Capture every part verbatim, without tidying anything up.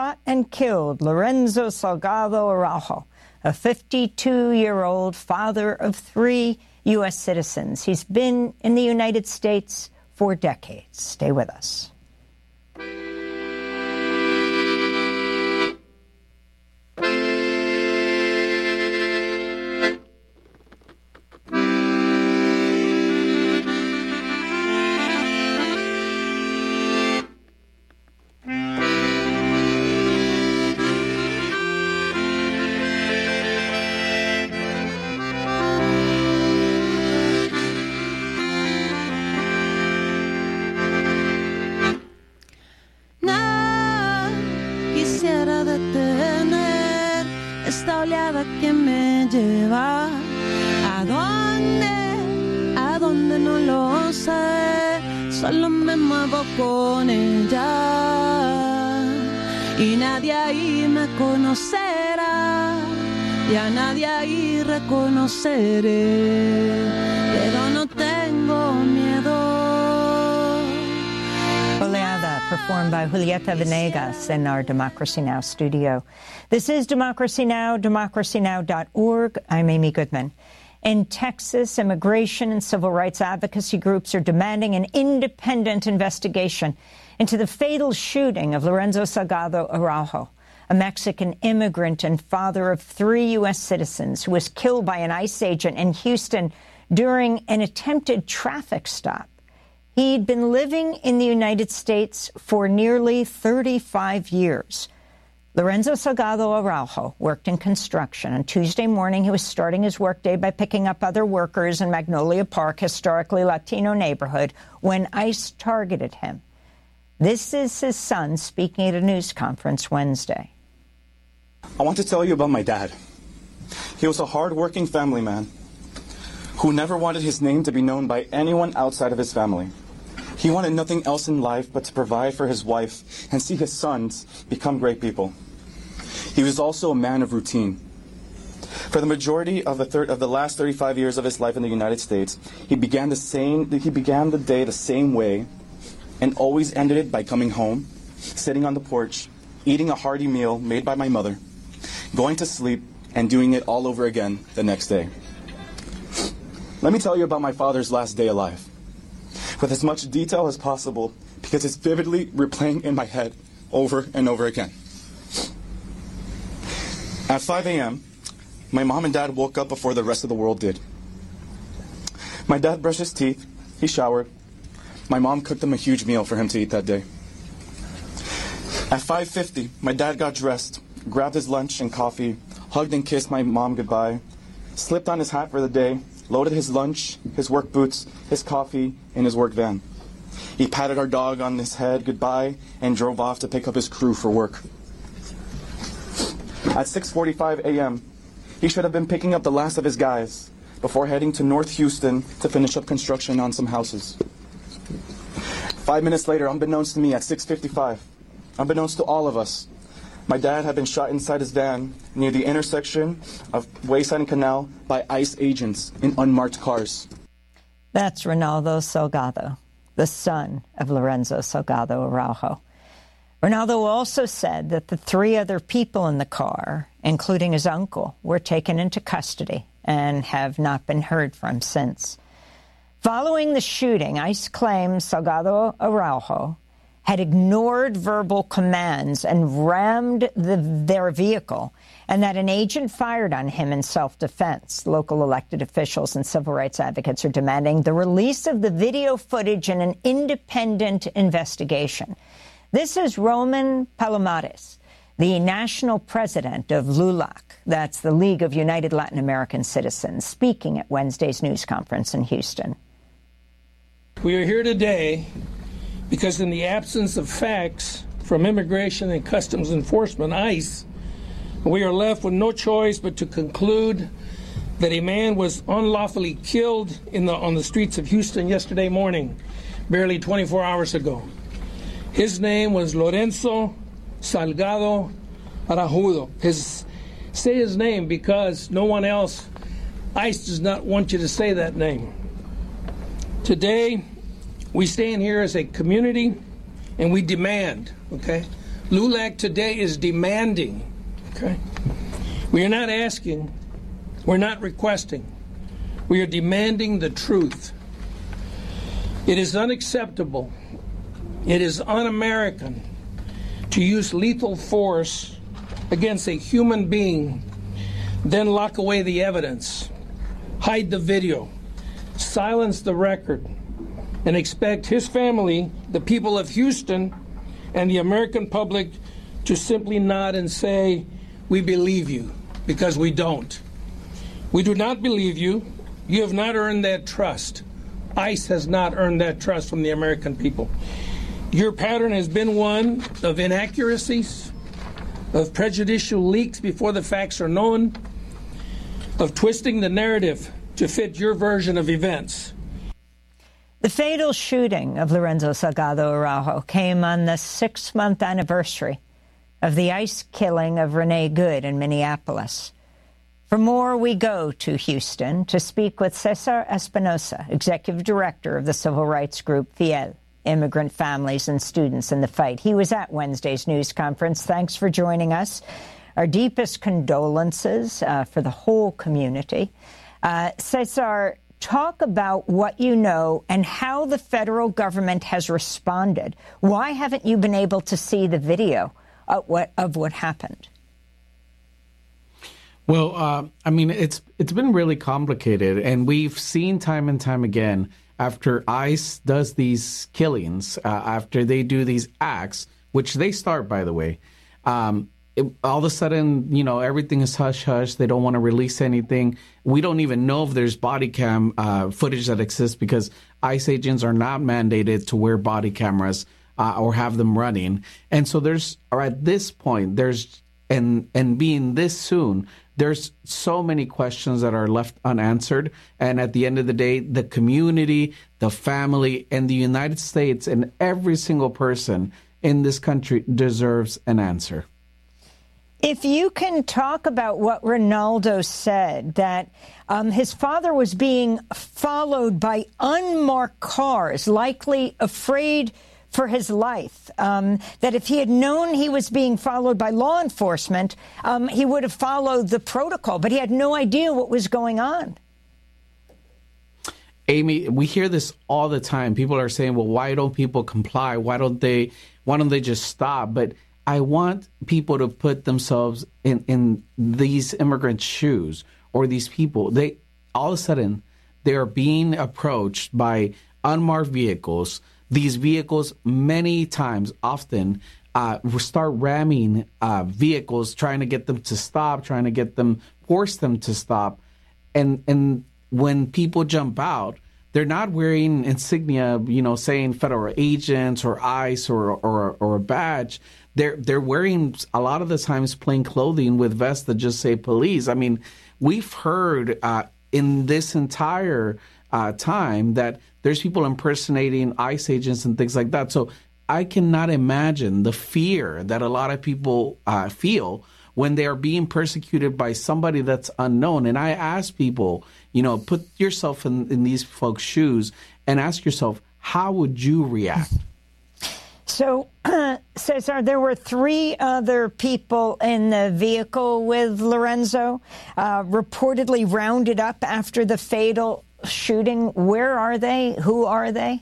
shot and killed Lorenzo Salgado Araujo, a fifty-two-year-old father of three U S citizens. He's been in the United States for decades. Stay with us. Que me lleva a dónde, a dónde no lo sé, solo me muevo con ella y nadie ahí me conocerá y a nadie ahí reconoceré, pero no tengo miedo. Oleada, performed by Julieta Venegas in our Democracy Now! Studio. This is Democracy Now!, democracy now dot org. I'm Amy Goodman. In Texas, immigration and civil rights advocacy groups are demanding an independent investigation into the fatal shooting of Lorenzo Salgado Araujo, a Mexican immigrant and father of three U S citizens who was killed by an ICE agent in Houston during an attempted traffic stop. He'd been living in the United States for nearly thirty-five years. Lorenzo Salgado Araujo worked in construction. On Tuesday morning, he was starting his workday by picking up other workers in Magnolia Park, historically Latino neighborhood, when ICE targeted him. This is his son speaking at a news conference Wednesday. I want to tell you about my dad. He was a hard-working family man who never wanted his name to be known by anyone outside of his family. He wanted nothing else in life but to provide for his wife and see his sons become great people. He was also a man of routine. For the majority of the, thir- of the last thirty-five years of his life in the United States, he began the same. He began the day the same way, and always ended it by coming home, sitting on the porch, eating a hearty meal made by my mother, going to sleep, and doing it all over again the next day. Let me tell you about my father's last day alive, with as much detail as possible, because it's vividly replaying in my head over and over again. At five a.m., my mom and dad woke up before the rest of the world did. My dad brushed his teeth, he showered. My mom cooked him a huge meal for him to eat that day. At five fifty, my dad got dressed, grabbed his lunch and coffee, hugged and kissed my mom goodbye, slipped on his hat for the day, loaded his lunch, his work boots, his coffee in his work van. He patted our dog on his head goodbye and drove off to pick up his crew for work. At six forty-five a.m., he should have been picking up the last of his guys before heading to North Houston to finish up construction on some houses. Five minutes later, unbeknownst to me, at six fifty-five, unbeknownst to all of us, my dad had been shot inside his van near the intersection of Wayside and Canal by ICE agents in unmarked cars. That's Ronaldo Salgado, the son of Lorenzo Salgado Araujo. Ronaldo also said that the three other people in the car, including his uncle, were taken into custody and have not been heard from since. Following the shooting, ICE claims Salgado Araujo had ignored verbal commands and rammed the, their vehicle, and that an agent fired on him in self-defense. Local elected officials and civil rights advocates are demanding the release of the video footage and an independent investigation. This is Roman Palomares, the national president of LULAC, that's the League of United Latin American Citizens, speaking at Wednesday's news conference in Houston. We are here today because in the absence of facts from Immigration and Customs Enforcement, ICE, we are left with no choice but to conclude that a man was unlawfully killed in the, on the streets of Houston yesterday morning, barely twenty-four hours ago. His name was Lorenzo Salgado Araujo. His, say his name because no one else, ICE does not want you to say that name. Today, we stand here as a community and we demand, okay, LULAC today is demanding, okay? We are not asking, we're not requesting. We are demanding the truth. It is unacceptable, it is un-American to use lethal force against a human being, then lock away the evidence, hide the video, silence the record, and expect his family, the people of Houston, and the American public to simply nod and say, "We believe you," because we don't. We do not believe you. You have not earned that trust. ICE has not earned that trust from the American people. Your pattern has been one of inaccuracies, of prejudicial leaks before the facts are known, of twisting the narrative to fit your version of events. The fatal shooting of Lorenzo Salgado Araujo came on the six-month anniversary of the ICE killing of Renee Good in Minneapolis. For more, we go to Houston to speak with Cesar Espinosa, Executive Director of the civil rights group FIEL, Immigrant Families and Students in the Fight. He was at Wednesday's news conference. Thanks for joining us. Our deepest condolences uh, for the whole community. Uh, Cesar, talk about what you know and how the federal government has responded. Why haven't you been able to see the video of what, of what happened? Well, uh, I mean, it's it's been really complicated, and we've seen time and time again after ICE does these killings, uh, after they do these acts, which they start, by the way, um, it, all of a sudden, you know, everything is hush-hush. They don't want to release anything. We don't even know if there's body cam uh, footage that exists because ICE agents are not mandated to wear body cameras uh, or have them running. And so there's, or at this point, there's, and and being this soon, there's so many questions that are left unanswered. And at the end of the day, the community, the family, and the United States and every single person in this country deserves an answer. If you can talk about what Ronaldo said, that um, his father was being followed by unmarked cars, likely afraid for his life, um, that if he had known he was being followed by law enforcement, um, he would have followed the protocol, but he had no idea what was going on. Amy, we hear this all the time. People are saying, well, why don't people comply? Why don't they, why don't they just stop? But I want people to put themselves in, in these immigrants' shoes or these people. They, all of a sudden, they are being approached by unmarked vehicles. These vehicles many times, often, uh, start ramming uh, vehicles, trying to get them to stop, trying to get them, force them to stop. And and when people jump out, they're not wearing insignia, you know, saying federal agents or ICE or or, or a badge. They're they're wearing a lot of the times plain clothing with vests that just say police. I mean, we've heard uh, in this entire uh, time that there's people impersonating ICE agents and things like that. So I cannot imagine the fear that a lot of people uh, feel when they are being persecuted by somebody that's unknown. And I ask people, you know, put yourself in, in these folks' shoes and ask yourself, how would you react? So, uh, Cesar, there were three other people in the vehicle with Lorenzo, uh, reportedly rounded up after the fatal shooting. Where are they? Who are they?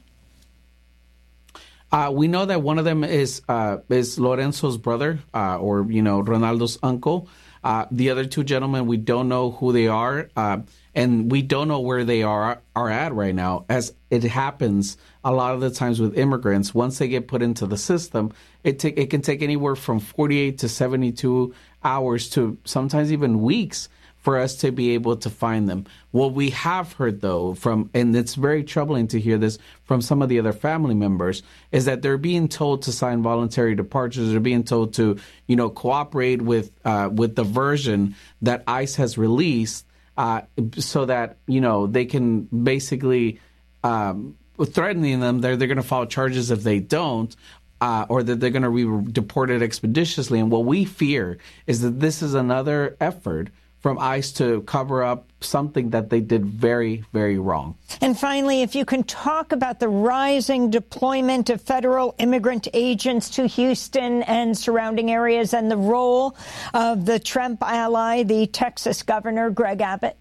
Uh, we know that one of them is uh, is Lorenzo's brother, uh, or, you know, Ronaldo's uncle. Uh, the other two gentlemen, we don't know who they are, uh, and we don't know where they are are at right now. As it happens a lot of the times with immigrants, once they get put into the system, it take it can take anywhere from forty-eight to seventy-two hours to sometimes even weeks for us to be able to find them. What we have heard, though, from, and it's very troubling to hear this from some of the other family members, is that they're being told to sign voluntary departures. They're being told to, you know, cooperate with uh, with the version that ICE has released, uh, so that, you know, they can basically um, threatening them. They're they're going to file charges if they don't. Uh, or that they're going to be deported expeditiously. And what we fear is that this is another effort from ICE to cover up something that they did very, very wrong. And finally, if you can talk about the rising deployment of federal immigrant agents to Houston and surrounding areas and the role of the Trump ally, the Texas governor, Greg Abbott.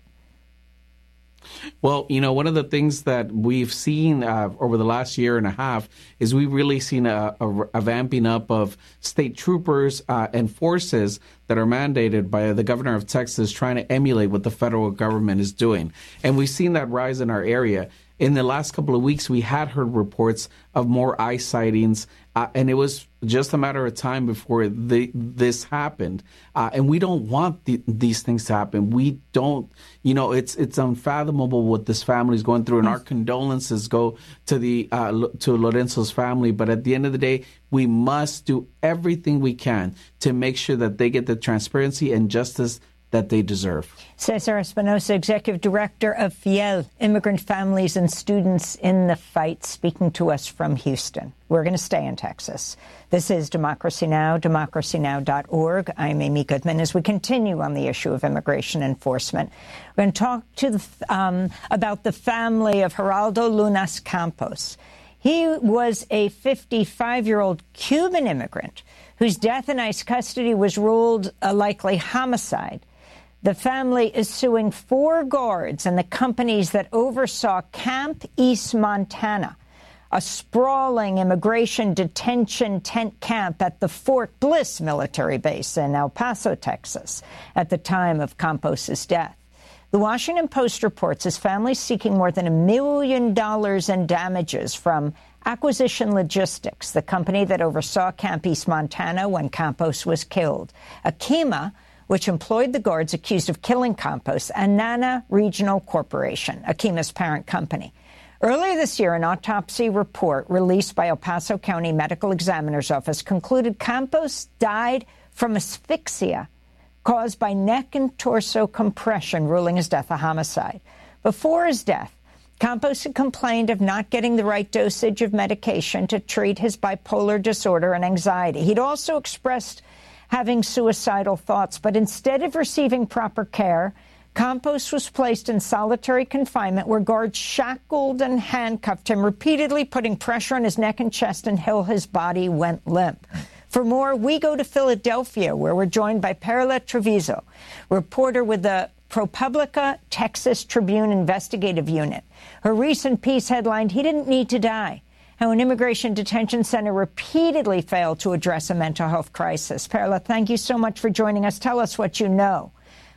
Well, you know, one of the things that we've seen uh, over the last year and a half is we've really seen a, a, a vamping up of state troopers uh, and forces that are mandated by the governor of Texas trying to emulate what the federal government is doing. And we've seen that rise in our area. In the last couple of weeks, we had heard reports of more ICE sightings, uh, and it was just a matter of time before the, this happened. Uh, and we don't want the, these things to happen. We don't, you know, it's it's unfathomable what this family is going through, and our condolences go to the uh, to Lorenzo's family. But at the end of the day, we must do everything we can to make sure that they get the transparency and justice that they deserve. Cesar Espinosa, Executive Director of FIEL, Immigrant Families and Students in the Fight, speaking to us from Houston. We're going to stay in Texas. This is Democracy Now!, democracy now dot org. I'm Amy Goodman. As we continue on the issue of immigration enforcement, we're going to talk to the, um, about the family of Geraldo Lunas Campos. He was a fifty-five-year-old Cuban immigrant whose death in ICE custody was ruled a likely homicide. The family is suing four guards and the companies that oversaw Camp East Montana, a sprawling immigration detention tent camp at the Fort Bliss military base in El Paso, Texas, at the time of Campos's death. The Washington Post reports his family is seeking more than a million dollars in damages from Acquisition Logistics, the company that oversaw Camp East Montana when Campos was killed, Akima, which employed the guards accused of killing Campos, and Nana Regional Corporation, Akima's parent company. Earlier this year, an autopsy report released by El Paso County Medical Examiner's Office concluded Campos died from asphyxia caused by neck and torso compression, ruling his death a homicide. Before his death, Campos had complained of not getting the right dosage of medication to treat his bipolar disorder and anxiety. He'd also expressed having suicidal thoughts, but instead of receiving proper care, Campos was placed in solitary confinement where guards shackled and handcuffed him, repeatedly putting pressure on his neck and chest until his body went limp. For more, we go to Philadelphia, where we're joined by Perla Trevizo, reporter with the ProPublica Texas Tribune Investigative Unit. Her recent piece headlined, "He Didn't Need to Die," how an immigration detention center repeatedly failed to address a mental health crisis. Perla, thank you so much for joining us. Tell us what you know.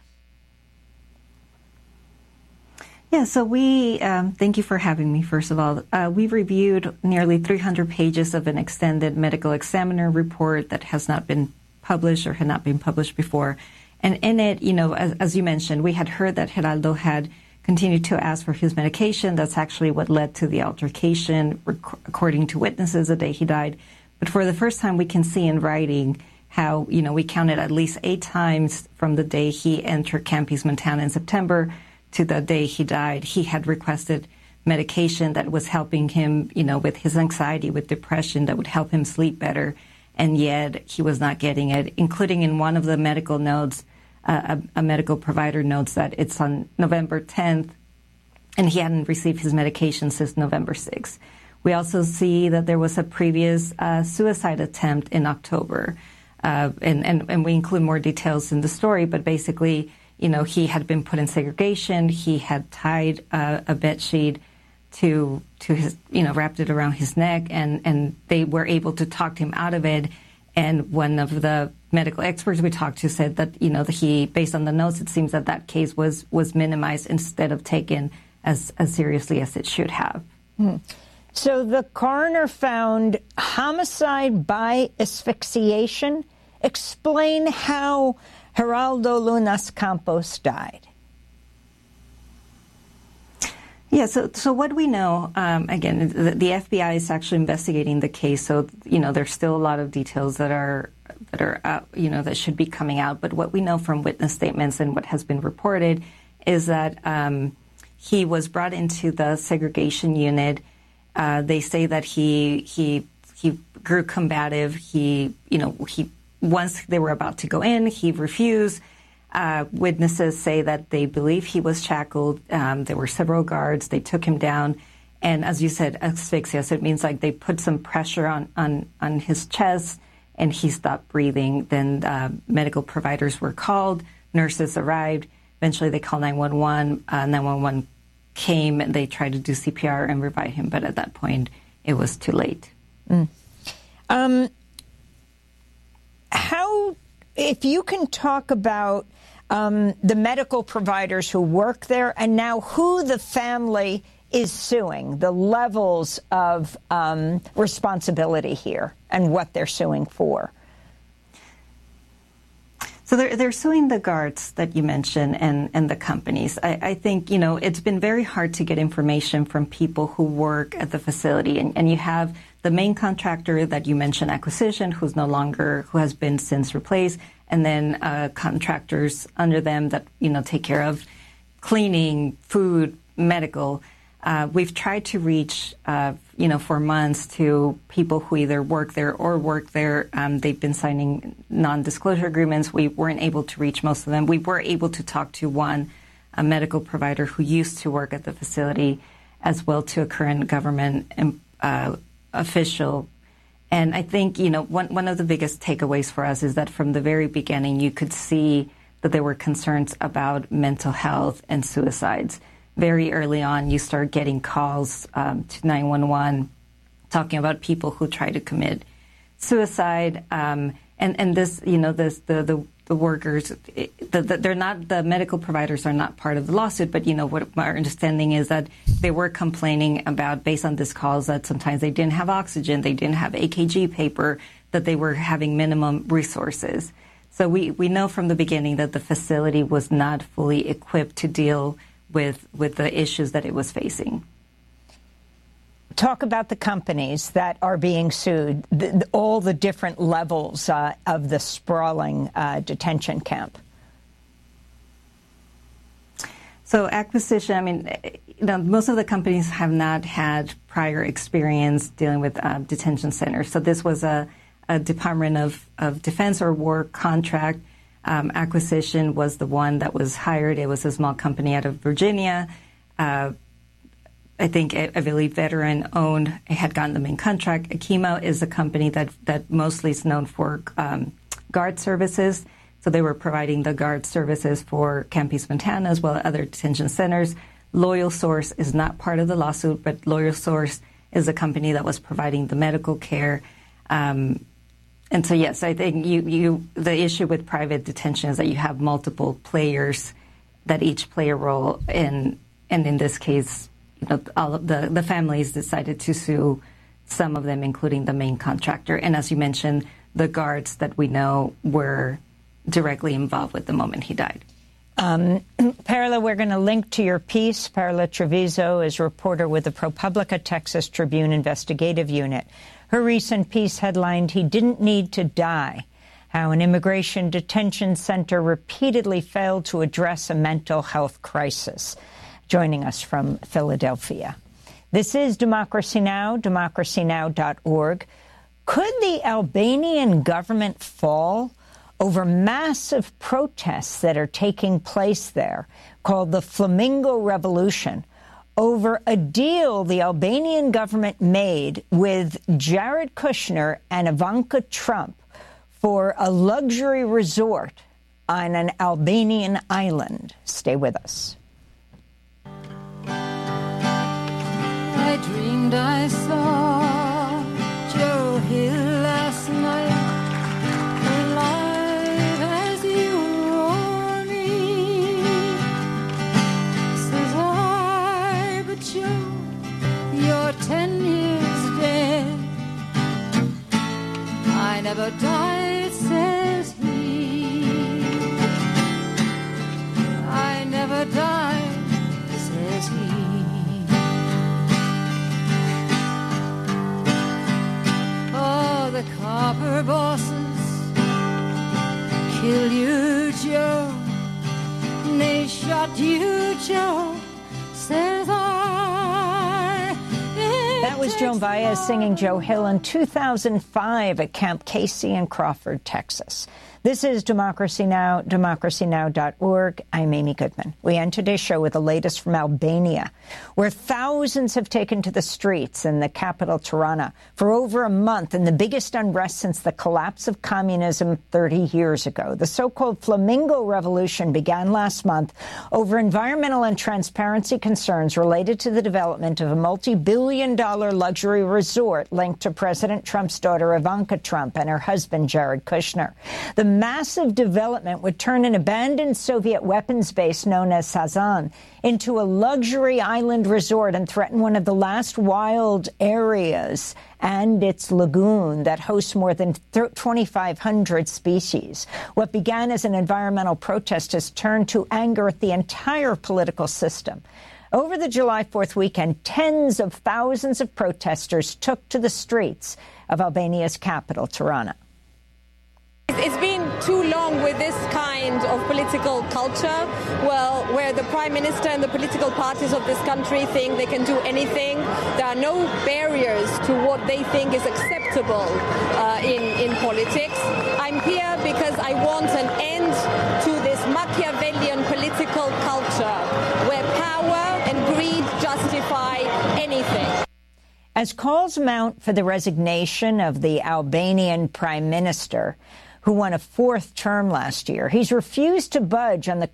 Yeah, so we, um, thank you for having me, first of all. Uh, we've reviewed nearly three hundred pages of an extended medical examiner report that has not been published or had not been published before. And in it, you know, as, as you mentioned, we had heard that Geraldo had continued to ask for his medication. That's actually what led to the altercation, rec- according to witnesses, the day he died. But for the first time, we can see in writing how, you know, we counted at least eight times from the day he entered Camp East Montana in September to the day he died, he had requested medication that was helping him, you know, with his anxiety, with depression, that would help him sleep better. And yet he was not getting it, including in one of the medical notes, uh, a, a medical provider notes that it's on November tenth, and he hadn't received his medication since November sixth. We also see that there was a previous uh, suicide attempt in October. Uh, and, and, and we include more details in the story, but basically, you know, he had been put in segregation. He had tied uh, a bed sheet to to his, you know, wrapped it around his neck, and, and they were able to talk him out of it. And one of the medical experts we talked to said that, you know, that he, based on the notes, it seems that that case was was minimized instead of taken as, as seriously as it should have. Hmm. So the coroner found homicide by asphyxiation. Explain how Geraldo Lunas Campos died. Yeah, so so what we know, um, again, the, the F B I is actually investigating the case, so, you know, there's still a lot of details that are, that are uh, you know, that should be coming out. But what we know from witness statements and what has been reported is that um, he was brought into the segregation unit. Uh, they say that he he he grew combative. He, you know, he once they were about to go in, he refused. Uh, witnesses say that they believe he was shackled. Um, there were several guards. They took him down. And as you said, asphyxia, so it means like they put some pressure on, on, on his chest and he stopped breathing. Then uh, medical providers were called. Nurses arrived. Eventually they called nine one one. Uh, nine one one came and they tried to do C P R and revive him. But at that point, it was too late. Mm. Um, how, if you can talk about um, the medical providers who work there and now who the family is suing, the levels of um, responsibility here and what they're suing for. So they're, they're suing the guards that you mentioned and, and the companies. I, I think, you know, it's been very hard to get information from people who work at the facility. And, and you have the main contractor that you mentioned, Acquisition, who's no longer, who has been since replaced, and then uh, contractors under them that, you know, take care of cleaning, food, medical. Uh, we've tried to reach, uh, you know, for months to people who either work there or work there. Um, they've been signing non-disclosure agreements. We weren't able to reach most of them. We were able to talk to one, a medical provider who used to work at the facility, as well to a current government uh, official. And I think, you know, one, one of the biggest takeaways for us is that from the very beginning, you could see that there were concerns about mental health and suicides. Very early on, you start getting calls um, to nine one one talking about people who try to commit suicide. Um, and, and this, you know, this, the, the, the workers, the, the, they're not, the medical providers are not part of the lawsuit, but, you know, what our understanding is that they were complaining about, based on these calls, that sometimes they didn't have oxygen, they didn't have A K G paper, that they were having minimum resources. So we, we know from the beginning that the facility was not fully equipped to deal with with the issues that it was facing. Talk about the companies that are being sued, the, the, all the different levels uh, of the sprawling uh, detention camp. So Acquisition, I mean, you know, most of the companies have not had prior experience dealing with uh, detention centers. So this was a, a Department of, of Defense or War contract. Um, Acquisition was the one that was hired. It was a small company out of Virginia. Uh, I think, I, I believe, veteran-owned, had gotten the main contract. Akima is a company that, that mostly is known for um, guard services. So they were providing the guard services for Camp East Montana as well as other detention centers. Loyal Source is not part of the lawsuit, but Loyal Source is a company that was providing the medical care. Um, And so, yes, I think you, you, the issue with private detention is that you have multiple players that each play a role in, and in this case, you know, all of the, the families decided to sue some of them, including the main contractor. And as you mentioned, the guards that we know were directly involved with the moment he died. Um, Perla, we're going to link to your piece. Perla Trevizo is a reporter with the ProPublica Texas Tribune Investigative Unit. Her recent piece headlined, "He Didn't Need to Die," how an immigration detention center repeatedly failed to address a mental health crisis. Joining us from Philadelphia. This is Democracy Now!, democracy now dot org. Could the Albanian government fall over massive protests that are taking place there, called the Flamingo Revolution, over a deal the Albanian government made with Jared Kushner and Ivanka Trump for a luxury resort on an Albanian island? Stay with us. I dreamed I saw Joe Hill last night, alive as you or me. Says I, but Joe, you're ten years dead. I never died, says he. I never died, says he. The copper bosses kill you, Joe. They shot you, Joe. Says I. That was Joan Baez singing Joe Hill in two thousand five at Camp Casey in Crawford, Texas. This is Democracy Now!, democracy now dot org. I'm Amy Goodman. We end today's show with the latest from Albania, where thousands have taken to the streets in the capital, Tirana, for over a month in the biggest unrest since the collapse of communism thirty years ago. The so-called Flamingo Revolution began last month over environmental and transparency concerns related to the development of a multi-billion dollar luxury resort linked to President Trump's daughter Ivanka Trump and her husband Jared Kushner. The massive development would turn an abandoned Soviet weapons base known as Sazan into a luxury island resort and threaten one of the last wild areas and its lagoon that hosts more than twenty-five hundred species. What began as an environmental protest has turned to anger at the entire political system. Over the July fourth weekend, tens of thousands of protesters took to the streets of Albania's capital, Tirana. It's been too long with this kind of political culture, well, where the Prime Minister and the political parties of this country think they can do anything. There are no barriers to what they think is acceptable uh, in, in politics. I'm here because I want an end to this Machiavellian political culture where power and greed justify anything. As calls mount for the resignation of the Albanian Prime Minister, who won a fourth term last year, he's refused to budge on the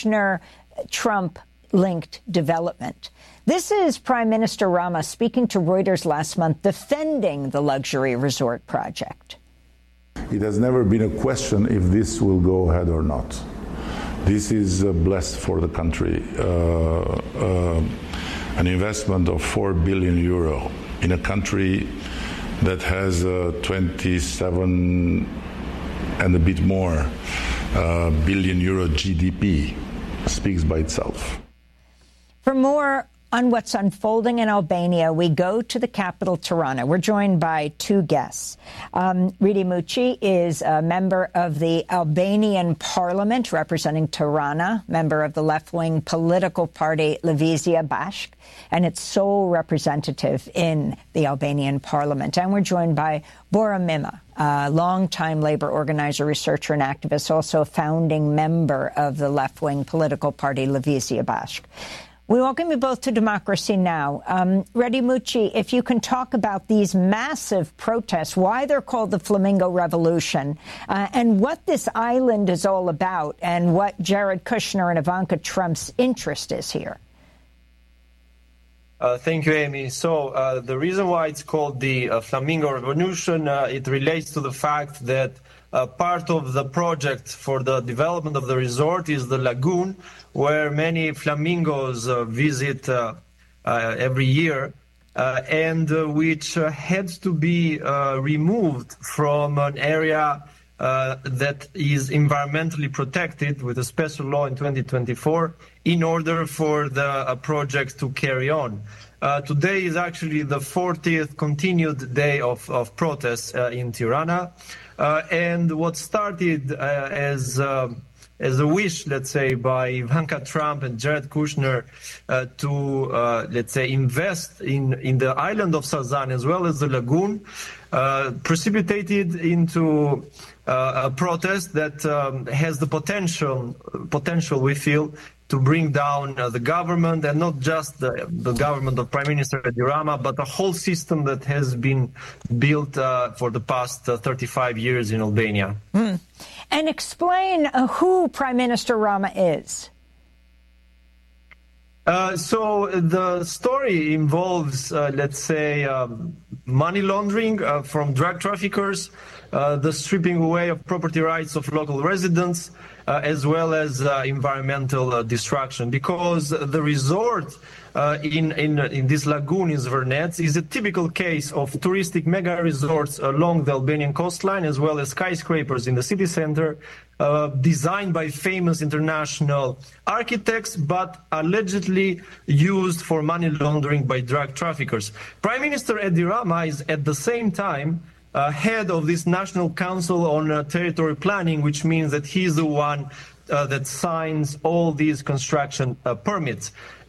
Kushner-Trump-linked development. This is Prime Minister Rama speaking to Reuters last month, defending the luxury resort project. It has never been a question if this will go ahead or not. This is uh, blessed for the country. Uh, uh, an investment of four billion euro in a country that has uh, twenty-seven and a bit more uh, billion euro G D P speaks by itself. For more on what's unfolding in Albania, we go to the capital, Tirana. We're joined by two guests. Um, Riti Muçi is a member of the Albanian Parliament representing Tirana, member of the left-wing political party Lëvizja Bashk, and its sole representative in the Albanian Parliament. And we're joined by Bora Mima, a longtime labor organizer, researcher, and activist, also a founding member of the left-wing political party Lëvizja Bashk. We welcome you both to Democracy Now! Um, Riti Muçi, if you can talk about these massive protests, why they're called the Flamingo Revolution, uh, and what this island is all about, and what Jared Kushner and Ivanka Trump's interest is here. Uh, thank you, Amy. So uh, the reason why it's called the uh, Flamingo Revolution, uh, it relates to the fact that uh, part of the project for the development of the resort is the lagoon, where many flamingos uh, visit uh, uh, every year, uh, and uh, which uh, had to be uh, removed from an area uh, that is environmentally protected with a special law in twenty twenty-four in order for the uh, project to carry on. Uh, today is actually the fortieth continued day of, of protests uh, in Tirana, uh, and what started uh, as uh, as a wish, let's say, by Ivanka Trump and Jared Kushner uh, to, uh, let's say, invest in, in the island of Sazan as well as the lagoon, uh, precipitated into uh, a protest that um, has the potential, potential, we feel, to bring down uh, the government, and not just the, the government of Prime Minister Edi Rama, but a whole system that has been built uh, for the past uh, thirty-five years in Albania. Mm. And explain uh, who Prime Minister Rama is. Uh, so the story involves, uh, let's say, um, money laundering uh, from drug traffickers, uh, the stripping away of property rights of local residents, uh, as well as uh, environmental uh, destruction. Because the resort uh, in, in, in this lagoon in Zvernets is a typical case of touristic mega resorts along the Albanian coastline, as well as skyscrapers in the city center, Uh, designed by famous international architects, but allegedly used for money laundering by drug traffickers. Prime Minister Edi Rama is at the same time uh, head of this National Council on uh, Territory Planning, which means that he's the one uh, that signs all these construction uh, permits.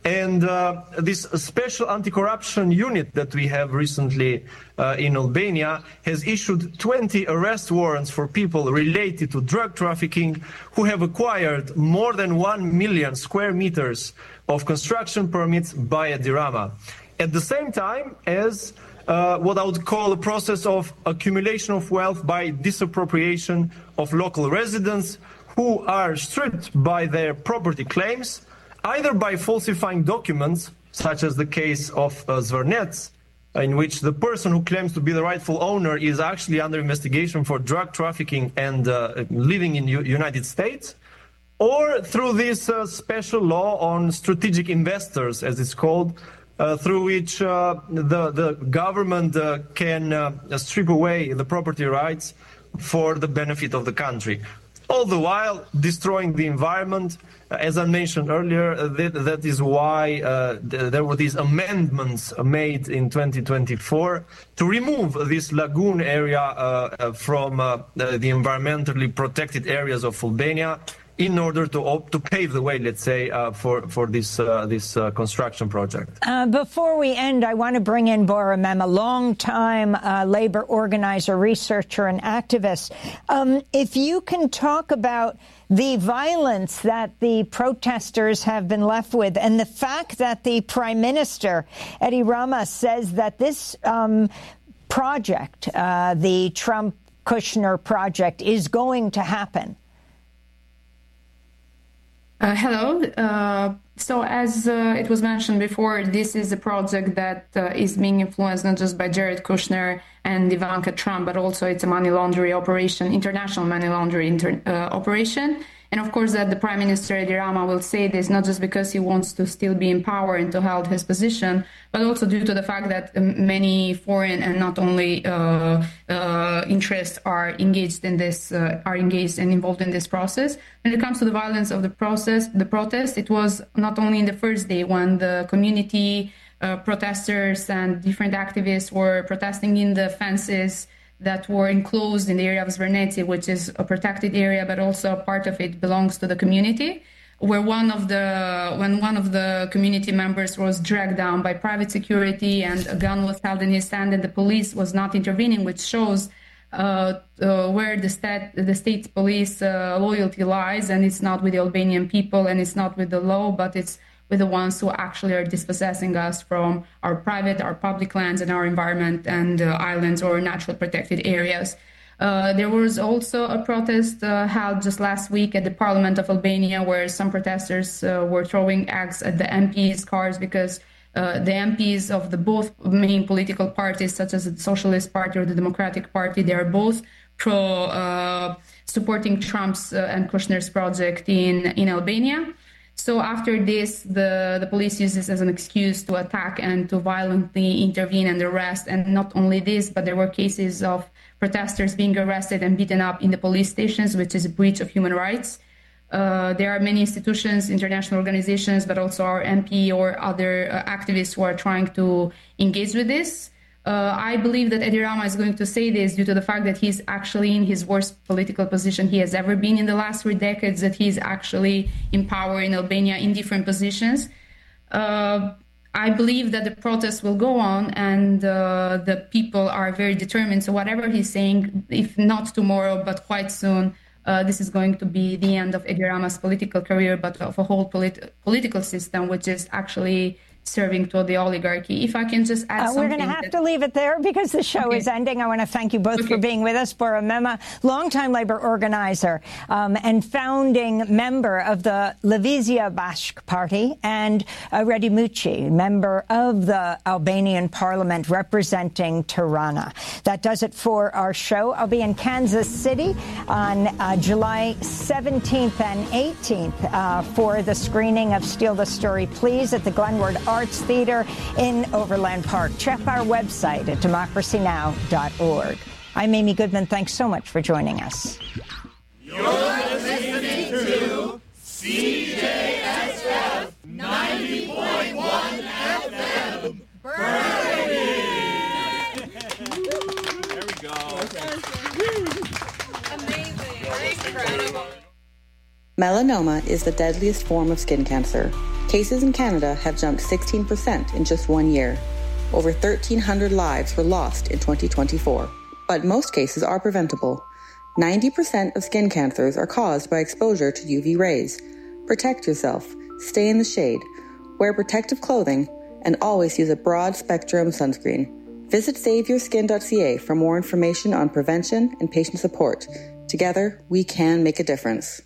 And uh, this special anti-corruption unit that we have recently uh, in Albania has issued twenty arrest warrants for people related to drug trafficking who have acquired more than one million square meters of construction permits by Edi Rama. At the same time as uh, what I would call a process of accumulation of wealth by disappropriation of local residents who are stripped by their property claims, either by falsifying documents, such as the case of uh, Zvernets, in which the person who claims to be the rightful owner is actually under investigation for drug trafficking and uh, living in the United States, or through this uh, special law on strategic investors, as it's called, uh, through which uh, the, the government uh, can uh, strip away the property rights for the benefit of the country. All the while destroying the environment. Uh, as I mentioned earlier, uh, that, that is why uh, th there were these amendments made in twenty twenty-four to remove this lagoon area uh, uh, from uh, the, the environmentally protected areas of Albania, in order to op to pave the way, let's say, uh, for for this uh, this uh, construction project. Uh, before we end, I want to bring in Bora Mem, a long-time uh, labor organizer, researcher, and activist. Um, if you can talk about the violence that the protesters have been left with, and the fact that the Prime Minister, Edi Rama, says that this um, project, uh, the Trump-Kushner project, is going to happen. Uh, hello. Uh, so as uh, it was mentioned before, this is a project that uh, is being influenced not just by Jared Kushner and Ivanka Trump, but also it's a money laundering operation, international money laundering inter uh, operation. And of course that the Prime Minister Edi Rama will say this not just because he wants to still be in power and to hold his position, but also due to the fact that many foreign and not only uh, uh, interests are engaged in this, uh, are engaged and involved in this process. When it comes to the violence of the process, the protest, it was not only in the first day when the community uh, protesters and different activists were protesting in the fences that were enclosed in the area of Zverneti, which is a protected area, but also part of it belongs to the community, where one of the, when one of the community members was dragged down by private security and a gun was held in his hand and the police was not intervening, which shows uh, uh, where the state, the state police uh, loyalty lies, and it's not with the Albanian people and it's not with the law, but it's with the ones who actually are dispossessing us from our private, our public lands and our environment and uh, islands or natural protected areas. Uh, there was also a protest uh, held just last week at the Parliament of Albania, where some protesters uh, were throwing eggs at the M Ps' cars because uh, the M Ps of the both main political parties, such as the Socialist Party or the Democratic Party, they are both pro uh, supporting Trump's uh, and Kushner's project in, in Albania. So after this, the, the police used this as an excuse to attack and to violently intervene and arrest. And not only this, but there were cases of protesters being arrested and beaten up in the police stations, which is a breach of human rights. Uh, there are many institutions, international organizations, but also our M P or other uh, activists who are trying to engage with this. Uh, I believe that Edi Rama is going to say this due to the fact that he's actually in his worst political position he has ever been in the last three decades, that he's actually in power in Albania in different positions. Uh, I believe that the protests will go on and uh, the people are very determined. So whatever he's saying, if not tomorrow, but quite soon, uh, this is going to be the end of Edi Rama's political career, but of a whole polit political system, which is actually serving to the oligarchy. If I can just add uh, something. We're going to have to leave it there because the show okay. is ending. I want to thank you both okay. for being with us. Bora Mem, longtime labor organizer um, and founding member of the Levizia Bashk Party, and uh, Redi Muçi, member of the Albanian parliament representing Tirana. That does it for our show. I'll be in Kansas City on uh, July seventeenth and eighteenth uh, for the screening of Steal the Story, Please at the Glenwood Arts Theater in Overland Park. Check our website at democracy now dot org. I'm Amy Goodman. Thanks so much for joining us. You're listening to C J S F ninety point one F M. Berkeley. There we go. Amazing. Incredible. Melanoma is the deadliest form of skin cancer. Cases in Canada have jumped sixteen percent in just one year. Over thirteen hundred lives were lost in twenty twenty-four. But most cases are preventable. ninety percent of skin cancers are caused by exposure to U V rays. Protect yourself, stay in the shade, wear protective clothing, and always use a broad-spectrum sunscreen. Visit save your skin dot c a for more information on prevention and patient support. Together, we can make a difference.